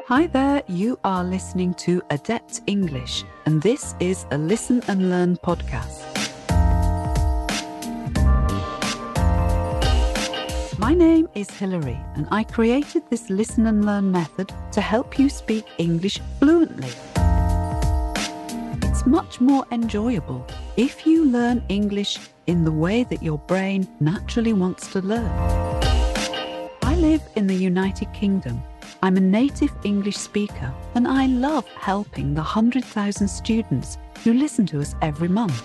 Hi there, you are listening to Adept English, and this is a Listen and Learn podcast. My name is Hilary, and I created this Listen and Learn method to help you speak English fluently. It's much more enjoyable if you learn English in the way that your brain naturally wants to learn. I live in the United Kingdom. I'm a native English speaker, and I love helping the 100,000 students who listen to us every month.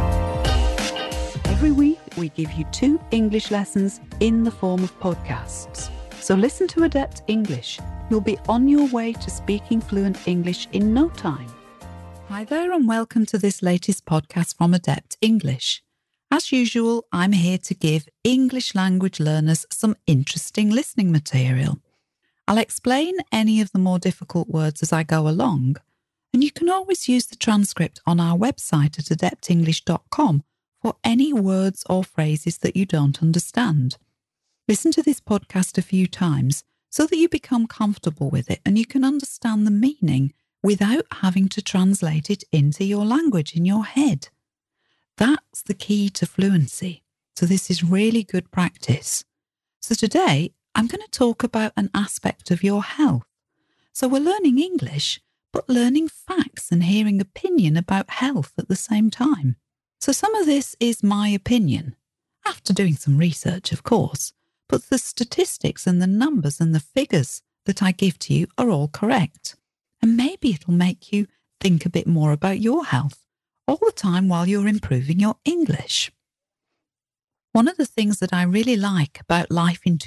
Every week, we give you 2 English lessons in the form of podcasts. So listen to Adept English. You'll be on your way to speaking fluent English in no time. Hi there, and welcome to this latest podcast from Adept English. As usual, I'm here to give English language learners some interesting listening material. I'll explain any of the more difficult words as I go along, and you can always use the transcript on our website at adeptenglish.com for any words or phrases that you don't understand. Listen to this podcast a few times so that you become comfortable with it and you can understand the meaning without having to translate it into your language in your head. That's the key to fluency, so this is really good practice. So today, I'm going to talk about an aspect of your health. So we're learning English, but learning facts and hearing opinion about health at the same time. So some of this is my opinion, after doing some research, of course, but the statistics and the numbers and the figures that I give to you are all correct. And maybe it'll make you think a bit more about your health all the time while you're improving your English. One of the things that I really like about life in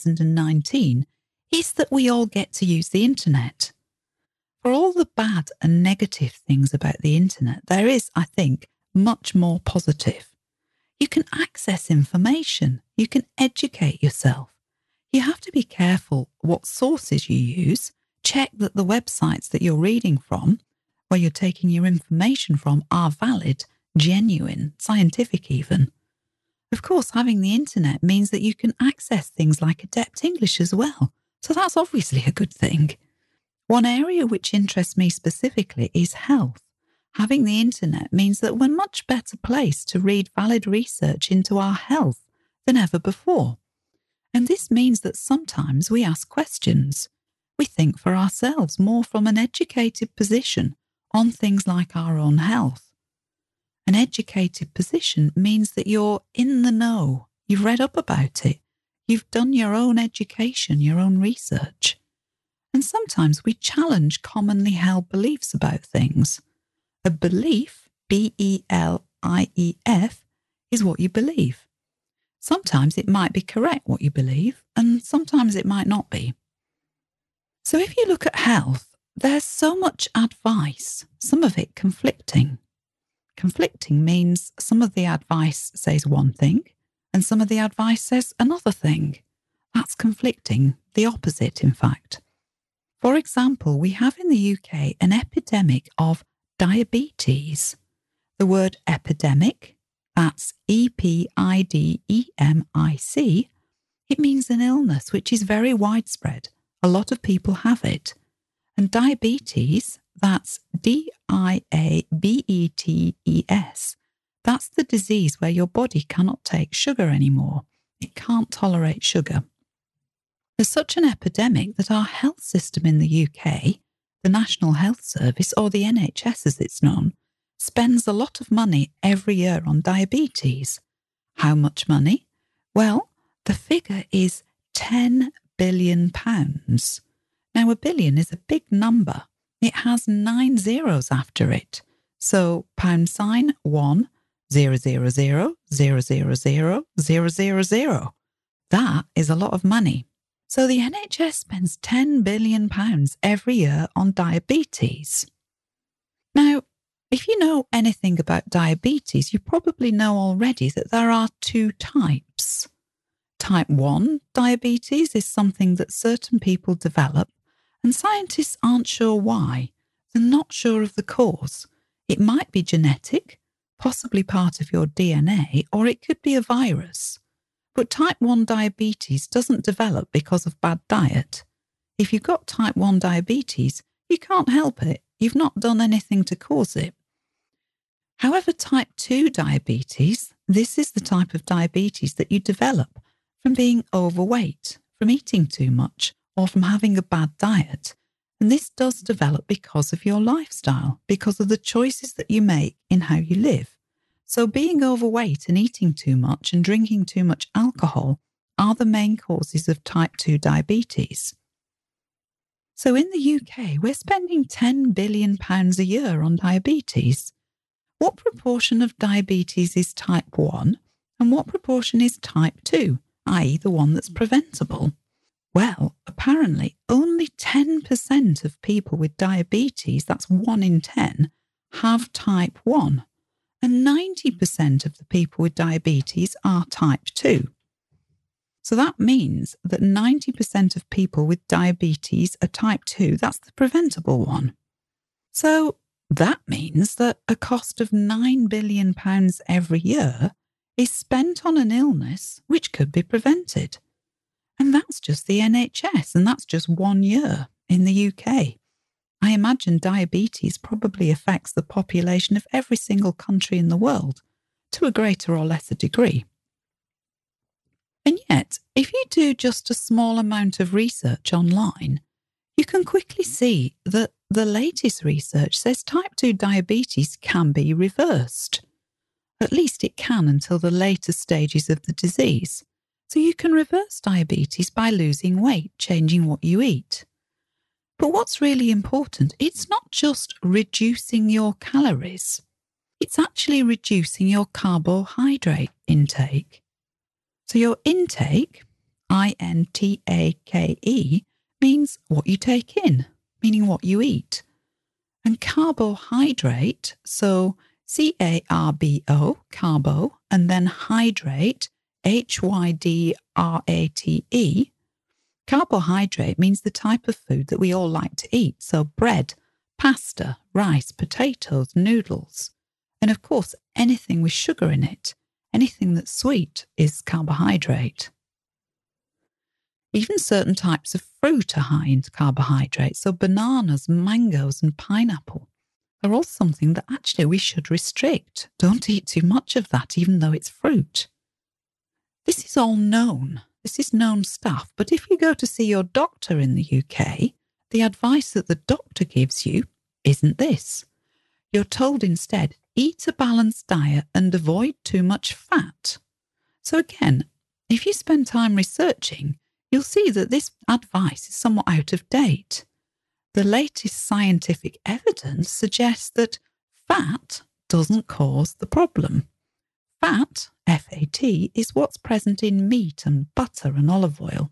2019 is that we all get to use the internet. For all the bad and negative things about the internet, there is, I think, much more positive. You can access information. You can educate yourself. You have to be careful what sources you use. Check that the websites that you're reading from, where you're taking your information from, are valid, genuine, scientific even. Of course, having the internet means that you can access things like Adept English as well, so that's obviously a good thing. One area which interests me specifically is health. Having the internet means that we're much better placed to read valid research into our health than ever before. And this means that sometimes we ask questions. We think for ourselves more from an educated position on things like our own health. An educated position means that you're in the know. You've read up about it. You've done your own education, your own research. And sometimes we challenge commonly held beliefs about things. A belief, B-E-L-I-E-F, is what you believe. Sometimes it might be correct what you believe, and sometimes it might not be. So if you look at health, there's so much advice, some of it conflicting. Conflicting means some of the advice says one thing and some of the advice says another thing. That's conflicting, the opposite, in fact. For example, we have in the UK an epidemic of diabetes. The word epidemic, that's E-P-I-D-E-M-I-C, it means an illness which is very widespread. A lot of people have it. And diabetes, that's D-I-A-B-E-T-E-S. That's the disease where your body cannot take sugar anymore. It can't tolerate sugar. There's such an epidemic that our health system in the UK, the National Health Service, or the NHS as it's known, spends a lot of money every year on diabetes. How much money? Well, the figure is £10 billion. Now, a billion is a big number. It has 9 zeros after it. So, £1 000 000 000 000. That is a lot of money. So the NHS spends £10 billion every year on diabetes. Now, if you know anything about diabetes, you probably know already that there are 2 types. Type 1 diabetes is something that certain people develop, and scientists aren't sure why. They're not sure of the cause. It might be genetic, possibly part of your DNA, or it could be a virus. But type 1 diabetes doesn't develop because of bad diet. If you've got type 1 diabetes, you can't help it. You've not done anything to cause it. However, type 2 diabetes, this is the type of diabetes that you develop from being overweight, from eating too much, or from having a bad diet. And this does develop because of your lifestyle, because of the choices that you make in how you live. So being overweight and eating too much and drinking too much alcohol are the main causes of type 2 diabetes. So in the UK, we're spending £10 billion a year on diabetes. What proportion of diabetes is type 1 and what proportion is type 2, i.e. the one that's preventable? Well, apparently only 10% of people with diabetes, that's 1 in 10, have type 1, and 90% of the people with diabetes are type 2. So that means that 90% of people with diabetes are type 2, that's the preventable one. So that means that a cost of £9 billion every year is spent on an illness which could be prevented. And that's just the NHS, and that's just 1 year in the UK. I imagine diabetes probably affects the population of every single country in the world to a greater or lesser degree. And yet, if you do just a small amount of research online, you can quickly see that the latest research says type 2 diabetes can be reversed. At least it can until the later stages of the disease. So you can reverse diabetes by losing weight, changing what you eat. But what's really important, it's not just reducing your calories. It's actually reducing your carbohydrate intake. So your intake, I-N-T-A-K-E, means what you take in, meaning what you eat. And carbohydrate, so C-A-R-B-O, carbo, and then hydrate, H-Y-D-R-A-T-E. Carbohydrate means the type of food that we all like to eat. So bread, pasta, rice, potatoes, noodles. And of course, anything with sugar in it, anything that's sweet is carbohydrate. Even certain types of fruit are high in carbohydrates. So bananas, mangoes and pineapple are all something that actually we should restrict. Don't eat too much of that, even though it's fruit. This is all known. This is known stuff. But if you go to see your doctor in the UK, the advice that the doctor gives you isn't this. You're told instead, eat a balanced diet and avoid too much fat. So again, if you spend time researching, you'll see that this advice is somewhat out of date. The latest scientific evidence suggests that fat doesn't cause the problem. Fat, F-A-T, is what's present in meat and butter and olive oil.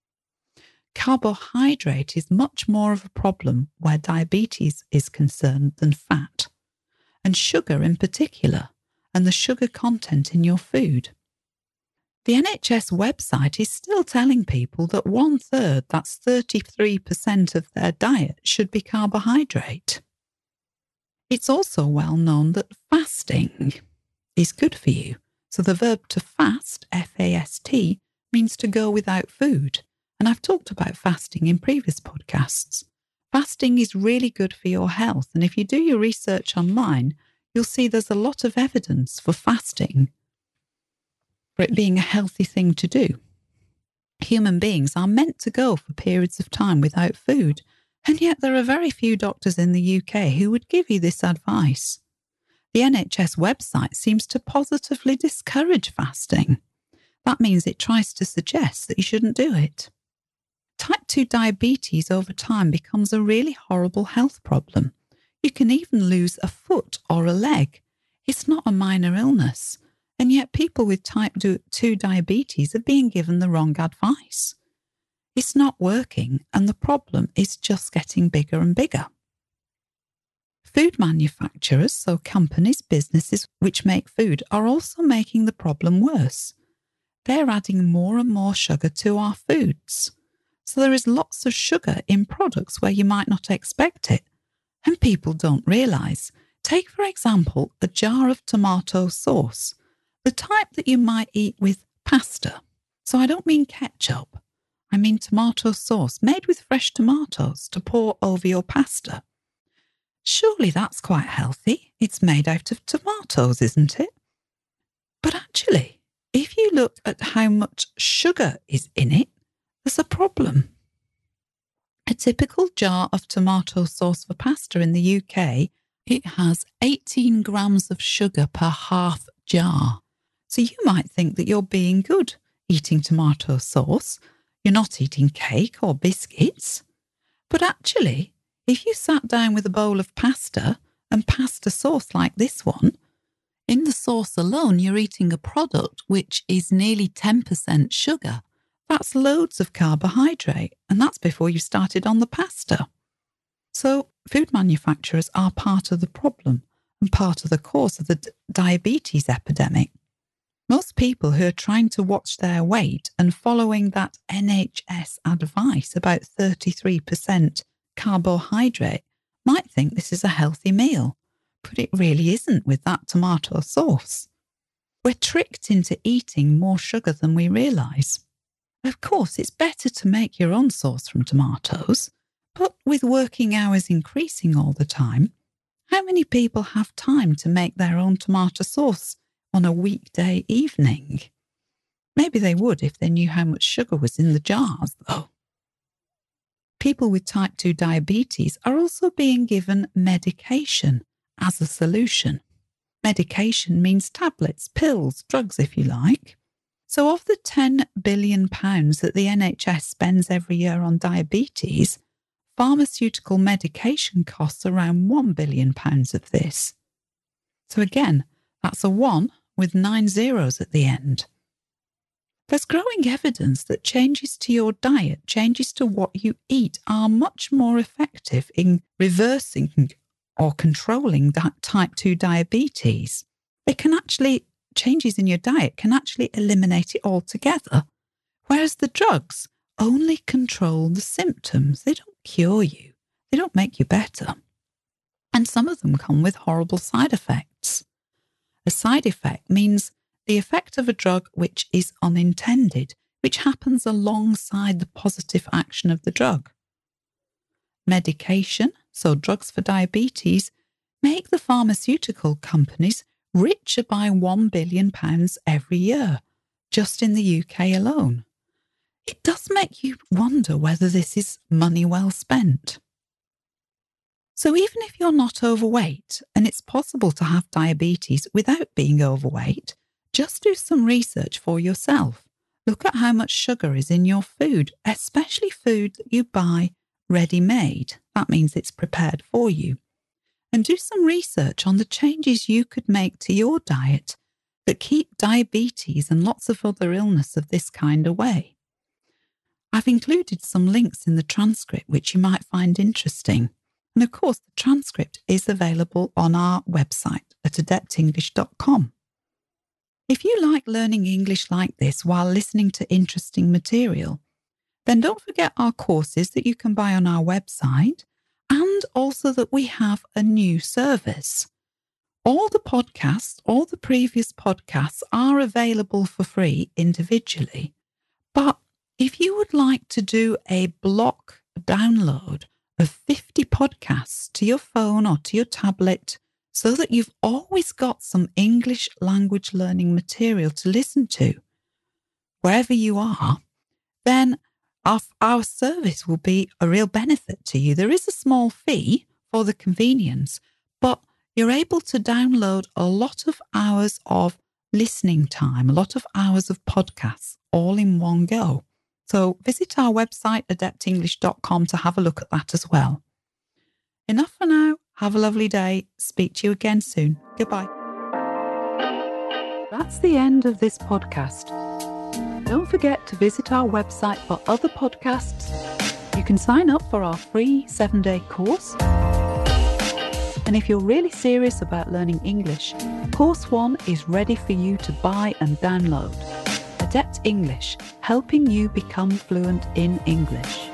Carbohydrate is much more of a problem where diabetes is concerned than fat, and sugar in particular, and the sugar content in your food. The NHS website is still telling people that 1/3, that's 33% of their diet, should be carbohydrate. It's also well known that fasting is good for you. So the verb to fast, F-A-S-T, means to go without food. And I've talked about fasting in previous podcasts. Fasting is really good for your health. And if you do your research online, you'll see there's a lot of evidence for fasting, for it being a healthy thing to do. Human beings are meant to go for periods of time without food. And yet there are very few doctors in the UK who would give you this advice. The NHS website seems to positively discourage fasting. That means it tries to suggest that you shouldn't do it. Type 2 diabetes over time becomes a really horrible health problem. You can even lose a foot or a leg. It's not a minor illness, and yet people with type 2 diabetes are being given the wrong advice. It's not working, and the problem is just getting bigger and bigger. Food manufacturers, so companies, businesses which make food, are also making the problem worse. They're adding more and more sugar to our foods. So there is lots of sugar in products where you might not expect it, and people don't realise. Take, for example, a jar of tomato sauce, the type that you might eat with pasta. So I don't mean ketchup. I mean tomato sauce made with fresh tomatoes to pour over your pasta. Surely that's quite healthy. It's made out of tomatoes, isn't it? But actually, if you look at how much sugar is in it, there's a problem. A typical jar of tomato sauce for pasta in the UK, it has 18 grams of sugar per half jar. So you might think that you're being good eating tomato sauce. You're not eating cake or biscuits. But actually, if you sat down with a bowl of pasta and pasta sauce like this one, in the sauce alone, you're eating a product which is nearly 10% sugar. That's loads of carbohydrate, and that's before you started on the pasta. So food manufacturers are part of the problem and part of the cause of the diabetes epidemic. Most people who are trying to watch their weight and following that NHS advice about 33% carbohydrate might think this is a healthy meal, but it really isn't with that tomato sauce. We're tricked into eating more sugar than we realise. Of course, it's better to make your own sauce from tomatoes, but with working hours increasing all the time, how many people have time to make their own tomato sauce on a weekday evening? Maybe they would if they knew how much sugar was in the jars, though. People with type 2 diabetes are also being given medication as a solution. Medication means tablets, pills, drugs, if you like. So of the £10 billion that the NHS spends every year on diabetes, pharmaceutical medication costs around £1 billion of this. So again, that's a 1 with 9 zeros at the end. There's growing evidence that changes to your diet, changes to what you eat, are much more effective in reversing or controlling that type 2 diabetes. Changes in your diet can actually eliminate it altogether, whereas the drugs only control the symptoms. They don't cure you. They don't make you better. And some of them come with horrible side effects. A side effect means the effect of a drug which is unintended, which happens alongside the positive action of the drug. Medication, so drugs for diabetes, make the pharmaceutical companies richer by £1 billion every year, just in the UK alone. It does make you wonder whether this is money well spent. So even if you're not overweight, and it's possible to have diabetes without being overweight, just do some research for yourself. Look at how much sugar is in your food, especially food that you buy ready-made. That means it's prepared for you. And do some research on the changes you could make to your diet that keep diabetes and lots of other illness of this kind away. I've included some links in the transcript which you might find interesting. And of course, the transcript is available on our website at adeptenglish.com. If you like learning English like this while listening to interesting material, then don't forget our courses that you can buy on our website, and also that we have a new service. All the podcasts, all the previous podcasts are available for free individually. But if you would like to do a block download of 50 podcasts to your phone or to your tablet so that you've always got some English language learning material to listen to wherever you are, then our service will be a real benefit to you. There is a small fee for the convenience, but you're able to download a lot of hours of listening time, a lot of hours of podcasts all in one go. So visit our website, adeptenglish.com, to have a look at that as well. Enough for now. Have a lovely day. Speak to you again soon. Goodbye. That's the end of this podcast. Don't forget to visit our website for other podcasts. You can sign up for our free 7-day course. And if you're really serious about learning English, Course 1 is ready for you to buy and download. Adept English, helping you become fluent in English.